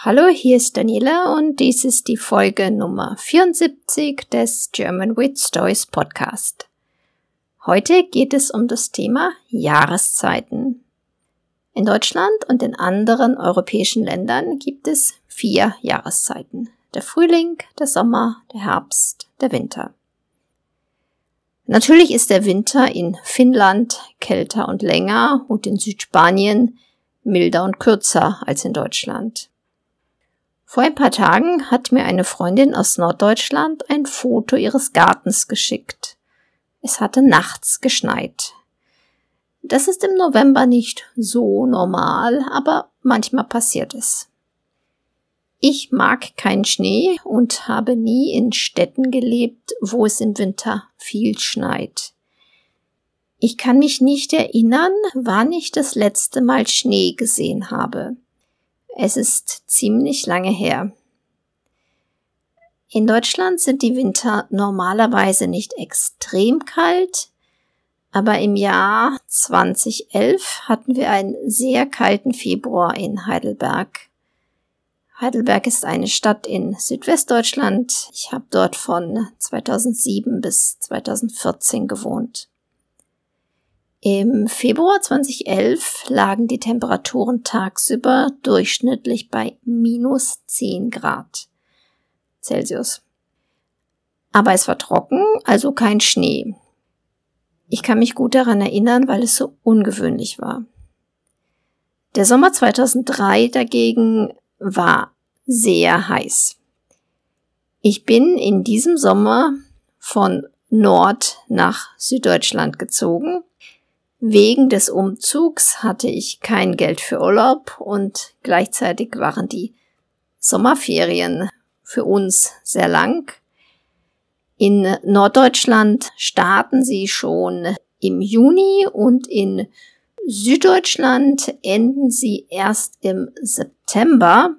Hallo, hier ist Daniela und dies ist die Folge Nummer 74 des German with Stories Podcast. Heute geht es um das Thema Jahreszeiten. In Deutschland und in anderen europäischen Ländern gibt es 4 Jahreszeiten. Der Frühling, der Sommer, der Herbst, der Winter. Natürlich ist der Winter in Finnland kälter und länger und in Südspanien milder und kürzer als in Deutschland. Vor ein paar Tagen hat mir eine Freundin aus Norddeutschland ein Foto ihres Gartens geschickt. Es hatte nachts geschneit. Das ist im November nicht so normal, aber manchmal passiert es. Ich mag keinen Schnee und habe nie in Städten gelebt, wo es im Winter viel schneit. Ich kann mich nicht erinnern, wann ich das letzte Mal Schnee gesehen habe. Es ist ziemlich lange her. In Deutschland sind die Winter normalerweise nicht extrem kalt, aber im Jahr 2011 hatten wir einen sehr kalten Februar in Heidelberg. Heidelberg ist eine Stadt in Südwestdeutschland. Ich habe dort von 2007 bis 2014 gewohnt. Im Februar 2011 lagen die Temperaturen tagsüber durchschnittlich bei minus 10 Grad Celsius. Aber es war trocken, also kein Schnee. Ich kann mich gut daran erinnern, weil es so ungewöhnlich war. Der Sommer 2003 dagegen war sehr heiß. Ich bin in diesem Sommer von Nord nach Süddeutschland gezogen. Wegen des Umzugs hatte ich kein Geld für Urlaub und gleichzeitig waren die Sommerferien für uns sehr lang. In Norddeutschland starten sie schon im Juni und in Süddeutschland enden sie erst im September.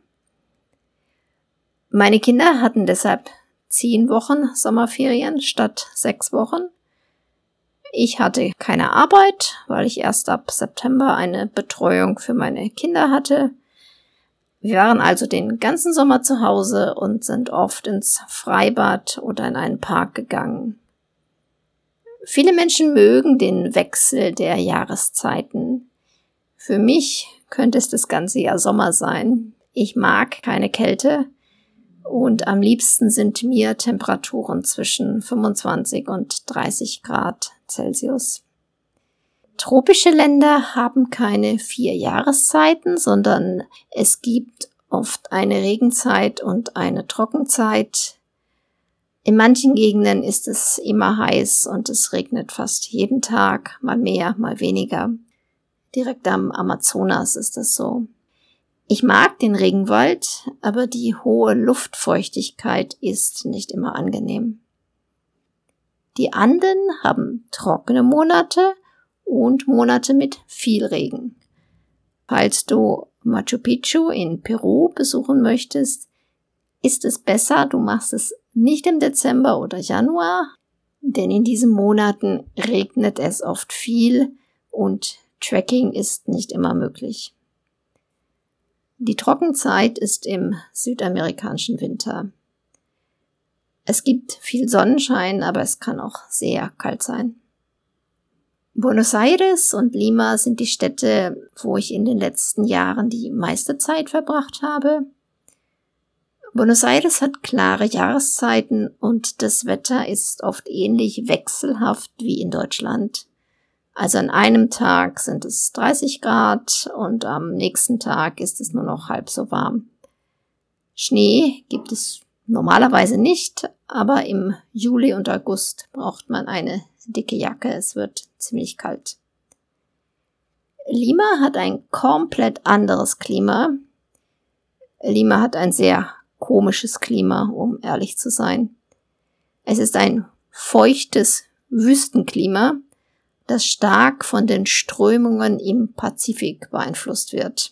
Meine Kinder hatten deshalb 10 Wochen Sommerferien statt 6 Wochen. Ich hatte keine Arbeit, weil ich erst ab September eine Betreuung für meine Kinder hatte. Wir waren also den ganzen Sommer zu Hause und sind oft ins Freibad oder in einen Park gegangen. Viele Menschen mögen den Wechsel der Jahreszeiten. Für mich könnte es das ganze Jahr Sommer sein. Ich mag keine Kälte. Und am liebsten sind mir Temperaturen zwischen 25 und 30 Grad Celsius. Tropische Länder haben keine 4 Jahreszeiten, sondern es gibt oft eine Regenzeit und eine Trockenzeit. In manchen Gegenden ist es immer heiß und es regnet fast jeden Tag, mal mehr, mal weniger. Direkt am Amazonas ist es so. Ich mag den Regenwald, aber die hohe Luftfeuchtigkeit ist nicht immer angenehm. Die Anden haben trockene Monate und Monate mit viel Regen. Falls du Machu Picchu in Peru besuchen möchtest, ist es besser, du machst es nicht im Dezember oder Januar, denn in diesen Monaten regnet es oft viel und Trekking ist nicht immer möglich. Die Trockenzeit ist im südamerikanischen Winter. Es gibt viel Sonnenschein, aber es kann auch sehr kalt sein. Buenos Aires und Lima sind die Städte, wo ich in den letzten Jahren die meiste Zeit verbracht habe. Buenos Aires hat klare Jahreszeiten und das Wetter ist oft ähnlich wechselhaft wie in Deutschland. Also an einem Tag sind es 30 Grad und am nächsten Tag ist es nur noch halb so warm. Schnee gibt es normalerweise nicht, aber im Juli und August braucht man eine dicke Jacke, es wird ziemlich kalt. Lima hat ein komplett anderes Klima. Lima hat ein sehr komisches Klima, um ehrlich zu sein. Es ist ein feuchtes Wüstenklima, das stark von den Strömungen im Pazifik beeinflusst wird.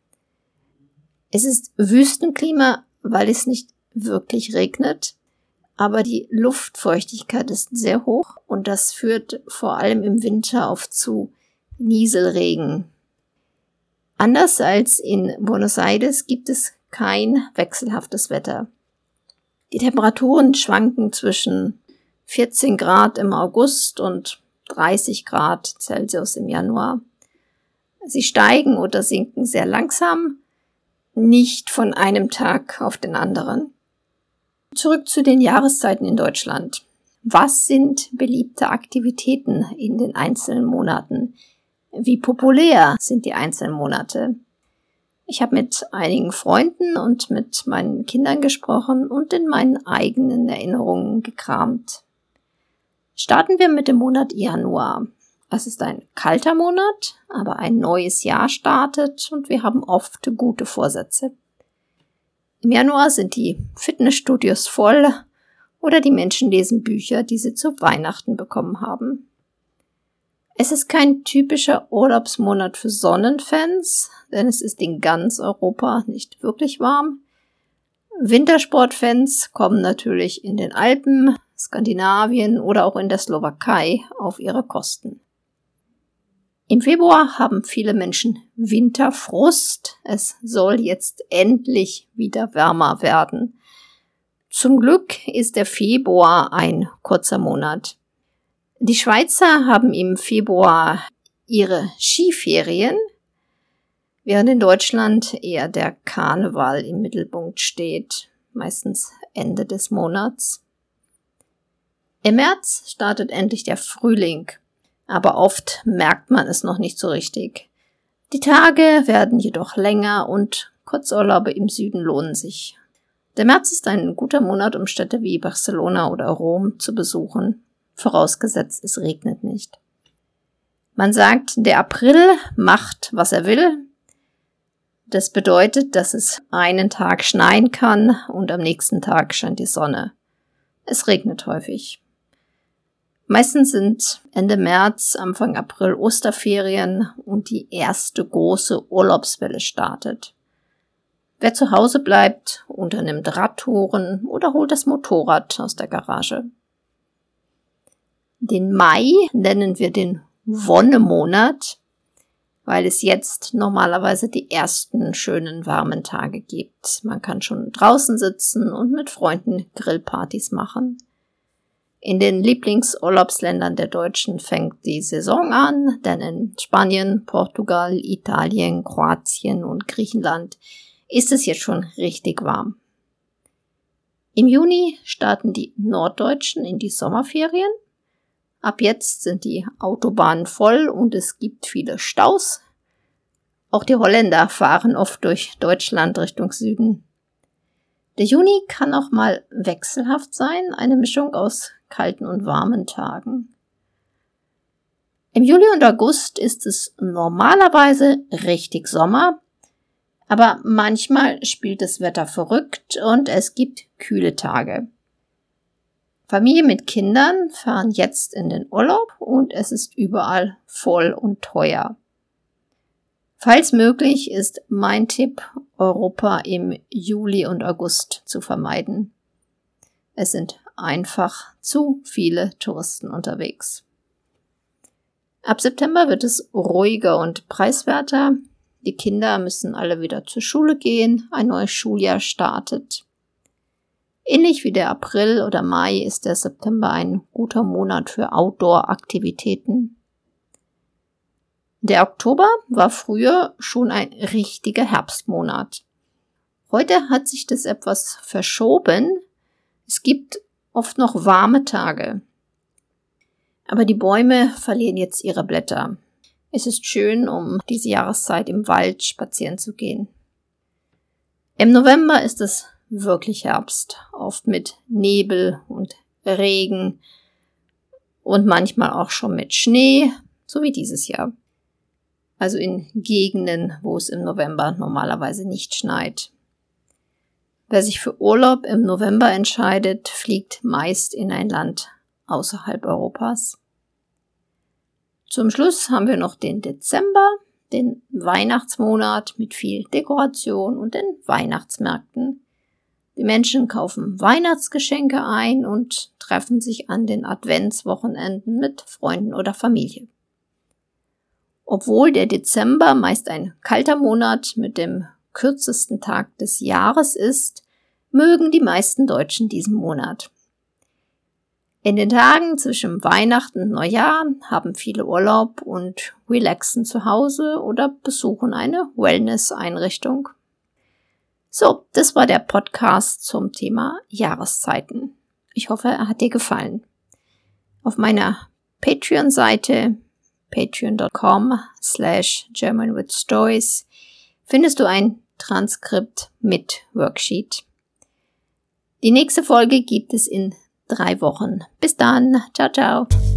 Es ist Wüstenklima, weil es nicht wirklich regnet, aber die Luftfeuchtigkeit ist sehr hoch und das führt vor allem im Winter oft zu Nieselregen. Anders als in Buenos Aires gibt es kein wechselhaftes Wetter. Die Temperaturen schwanken zwischen 14 Grad im August und 30 Grad Celsius im Januar. Sie steigen oder sinken sehr langsam, nicht von einem Tag auf den anderen. Zurück zu den Jahreszeiten in Deutschland. Was sind beliebte Aktivitäten in den einzelnen Monaten? Wie populär sind die einzelnen Monate? Ich habe mit einigen Freunden und mit meinen Kindern gesprochen und in meinen eigenen Erinnerungen gekramt. Starten wir mit dem Monat Januar. Es ist ein kalter Monat, aber ein neues Jahr startet und wir haben oft gute Vorsätze. Im Januar sind die Fitnessstudios voll oder die Menschen lesen Bücher, die sie zu Weihnachten bekommen haben. Es ist kein typischer Urlaubsmonat für Sonnenfans, denn es ist in ganz Europa nicht wirklich warm. Wintersportfans kommen natürlich in den Alpen, Skandinavien oder auch in der Slowakei auf ihre Kosten. Im Februar haben viele Menschen Winterfrust. Es soll jetzt endlich wieder wärmer werden. Zum Glück ist der Februar ein kurzer Monat. Die Schweizer haben im Februar ihre Skiferien, während in Deutschland eher der Karneval im Mittelpunkt steht, meistens Ende des Monats. Im März startet endlich der Frühling. Aber oft merkt man es noch nicht so richtig. Die Tage werden jedoch länger und Kurzurlaube im Süden lohnen sich. Der März ist ein guter Monat, um Städte wie Barcelona oder Rom zu besuchen, vorausgesetzt es regnet nicht. Man sagt, der April macht, was er will. Das bedeutet, dass es einen Tag schneien kann und am nächsten Tag scheint die Sonne. Es regnet häufig. Meistens sind Ende März, Anfang April Osterferien und die erste große Urlaubswelle startet. Wer zu Hause bleibt, unternimmt Radtouren oder holt das Motorrad aus der Garage. Den Mai nennen wir den Wonnemonat, weil es jetzt normalerweise die ersten schönen warmen Tage gibt. Man kann schon draußen sitzen und mit Freunden Grillpartys machen. In den Lieblingsurlaubsländern der Deutschen fängt die Saison an, denn in Spanien, Portugal, Italien, Kroatien und Griechenland ist es jetzt schon richtig warm. Im Juni starten die Norddeutschen in die Sommerferien. Ab jetzt sind die Autobahnen voll und es gibt viele Staus. Auch die Holländer fahren oft durch Deutschland Richtung Süden. Der Juni kann auch mal wechselhaft sein, eine Mischung aus kalten und warmen Tagen. Im Juli und August ist es normalerweise richtig Sommer, aber manchmal spielt das Wetter verrückt und es gibt kühle Tage. Familien mit Kindern fahren jetzt in den Urlaub und es ist überall voll und teuer. Falls möglich ist mein Tipp, Europa im Juli und August zu vermeiden. Es sind einfach zu viele Touristen unterwegs. Ab September wird es ruhiger und preiswerter. Die Kinder müssen alle wieder zur Schule gehen, ein neues Schuljahr startet. Ähnlich wie der April oder Mai ist der September ein guter Monat für Outdoor-Aktivitäten. Der Oktober war früher schon ein richtiger Herbstmonat. Heute hat sich das etwas verschoben. Es gibt oft noch warme Tage. Aber die Bäume verlieren jetzt ihre Blätter. Es ist schön, um diese Jahreszeit im Wald spazieren zu gehen. Im November ist es wirklich Herbst, oft mit Nebel und Regen und manchmal auch schon mit Schnee, so wie dieses Jahr. Also in Gegenden, wo es im November normalerweise nicht schneit. Wer sich für Urlaub im November entscheidet, fliegt meist in ein Land außerhalb Europas. Zum Schluss haben wir noch den Dezember, den Weihnachtsmonat mit viel Dekoration und den Weihnachtsmärkten. Die Menschen kaufen Weihnachtsgeschenke ein und treffen sich an den Adventswochenenden mit Freunden oder Familie. Obwohl der Dezember meist ein kalter Monat mit dem kürzesten Tag des Jahres ist, mögen die meisten Deutschen diesen Monat. In den Tagen zwischen Weihnachten und Neujahr haben viele Urlaub und relaxen zu Hause oder besuchen eine Wellness-Einrichtung. So, das war der Podcast zum Thema Jahreszeiten. Ich hoffe, er hat dir gefallen. Auf meiner Patreon-Seite patreon.com/germanwithstories findest du ein Transkript mit Worksheet. Die nächste Folge gibt es in 3 Wochen. Bis dann. Ciao, ciao.